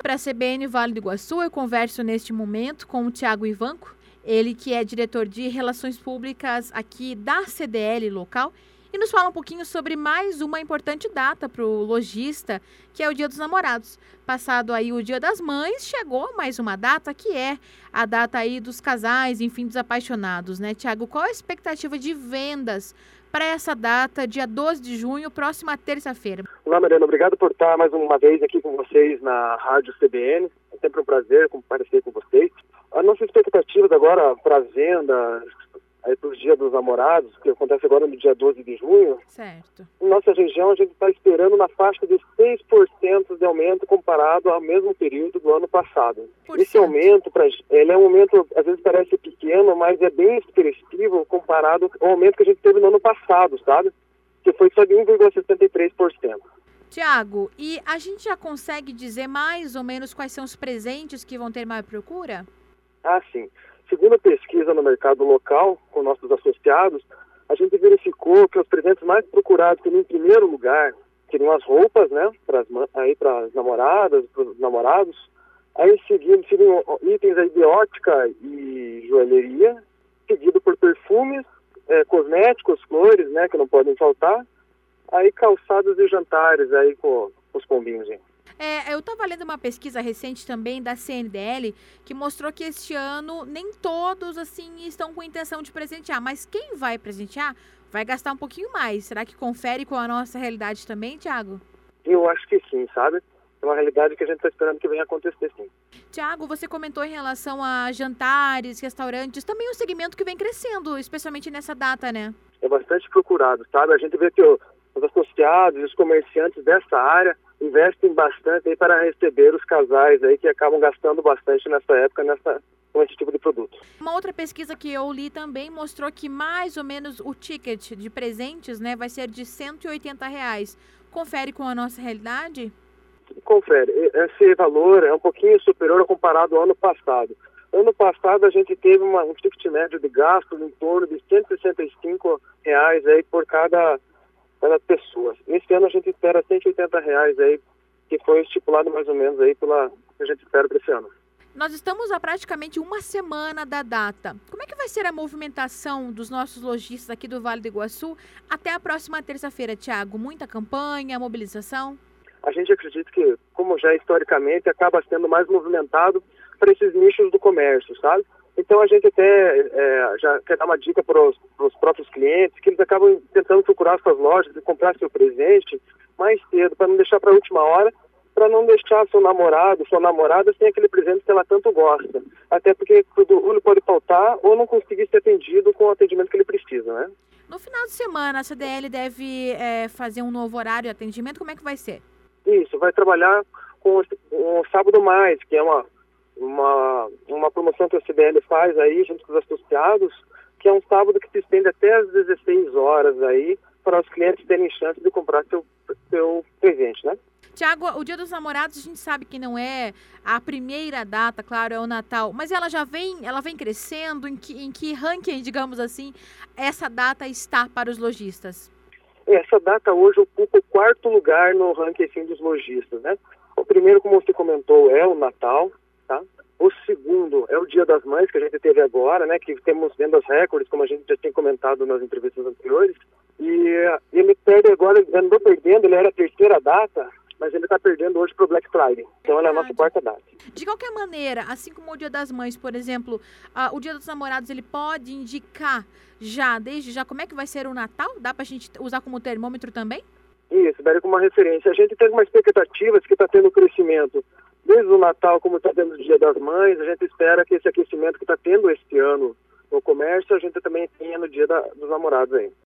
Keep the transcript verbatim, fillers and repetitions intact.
para a C B N Vale do Iguaçu, eu converso neste momento com o Tiago Ivanco, ele que é diretor de Relações Públicas aqui da C D L local, e nos fala um pouquinho sobre mais uma importante data para o lojista, que é o Dia dos Namorados. Passado aí o Dia das Mães, chegou mais uma data, que é a data aí dos casais, enfim, dos apaixonados, né, Tiago? Qual a expectativa de vendas para essa data, dia doze de junho, próxima terça-feira? Olá, Mariana, obrigado por estar mais uma vez aqui com vocês na Rádio C B N. É sempre um prazer comparecer com vocês. A nossa expectativa agora para venda, aí para o Dia dos Namorados, que acontece agora no dia doze de junho, certo. Em nossa região a gente está esperando na faixa de seis por cento de aumento comparado ao mesmo período do ano passado. Por Esse cento. aumento, pra, ele é um aumento, às vezes parece pequeno, mas é bem expressivo comparado ao aumento que a gente teve no ano passado, sabe? Que foi só de um vírgula sessenta e três por cento. Tiago, e a gente já consegue dizer mais ou menos quais são os presentes que vão ter mais procura? Ah, sim. Segundo a pesquisa no mercado local, com nossos associados, a gente verificou que os presentes mais procurados seriam, em primeiro lugar, seriam as roupas, né, para as namoradas, para os namorados. Aí, em seguida, seriam itens aí de ótica e joalheria, seguido por perfumes, é, cosméticos, flores, né, que não podem faltar. Aí, calçados e jantares aí com, com os pombinhos, hein. É, eu estava lendo uma pesquisa recente também da C N D L que mostrou que este ano nem todos assim estão com intenção de presentear, mas quem vai presentear vai gastar um pouquinho mais. Será que confere com a nossa realidade também, Tiago? Eu acho que sim, sabe? É uma realidade que a gente está esperando que venha acontecer, sim. Tiago, você comentou em relação a jantares, restaurantes, também um segmento que vem crescendo, especialmente nessa data, né? É bastante procurado, sabe? A gente vê que os associados e os comerciantes dessa área investem bastante aí para receber os casais aí que acabam gastando bastante nessa época nessa, com esse tipo de produto. Uma outra pesquisa que eu li também mostrou que mais ou menos o ticket de presentes, né, vai ser de cento e oitenta reais. Confere com a nossa realidade? Confere. Esse valor é um pouquinho superior comparado ao ano passado. Ano passado a gente teve uma, um ticket médio de gastos em torno de cento e sessenta e cinco reais aí por cada para pessoas. Esse ano a gente espera cento e oitenta reais aí, que foi estipulado mais ou menos aí pela que a gente espera para esse ano. Nós estamos há praticamente uma semana da data. Como é que vai ser a movimentação dos nossos lojistas aqui do Vale do Iguaçu até a próxima terça-feira, Tiago? Muita campanha, mobilização? A gente acredita que, como já historicamente, acaba sendo mais movimentado para esses nichos do comércio, sabe? Então a gente até é, já quer dar uma dica para os próprios clientes, que eles acabam tentando procurar suas lojas e comprar seu presente mais cedo, para não deixar para a última hora, para não deixar seu namorado, sua namorada sem aquele presente que ela tanto gosta. Até porque o olho pode faltar ou não conseguir ser atendido com o atendimento que ele precisa, né? No final de semana, a C D L deve é, fazer um novo horário de atendimento, como é que vai ser? Isso, vai trabalhar com o, o Sábado Mais, que é uma... Uma, uma promoção que a C B L faz aí junto com os associados, que é um sábado que se estende até às dezesseis horas aí, para os clientes terem chance de comprar seu, seu presente, né? Tiago, o Dia dos Namorados a gente sabe que não é a primeira data, claro, é o Natal, mas ela já vem, ela vem crescendo, em que, em que ranking, digamos assim, essa data está para os lojistas? Essa data hoje ocupa o quarto lugar no ranking assim, dos lojistas, né? O primeiro, como você comentou, é o Natal. Tá? O segundo é o Dia das Mães, que a gente teve agora, né, que temos vendas recordes, como a gente já tinha comentado nas entrevistas anteriores, e ele perde agora, ele andou perdendo, ele era a terceira data, mas ele está perdendo hoje para o Black Friday, então ela é a nossa quarta data. De qualquer maneira, assim como o Dia das Mães, por exemplo, uh, o Dia dos Namorados, ele pode indicar já, desde já, como é que vai ser o Natal? Dá para a gente usar como termômetro também? Isso, daria como uma referência. A gente tem uma expectativa de que está tendo crescimento desde o Natal, como está tendo o Dia das Mães. A gente espera que esse aquecimento que está tendo este ano no comércio, a gente também tenha no Dia da, dos Namorados aí.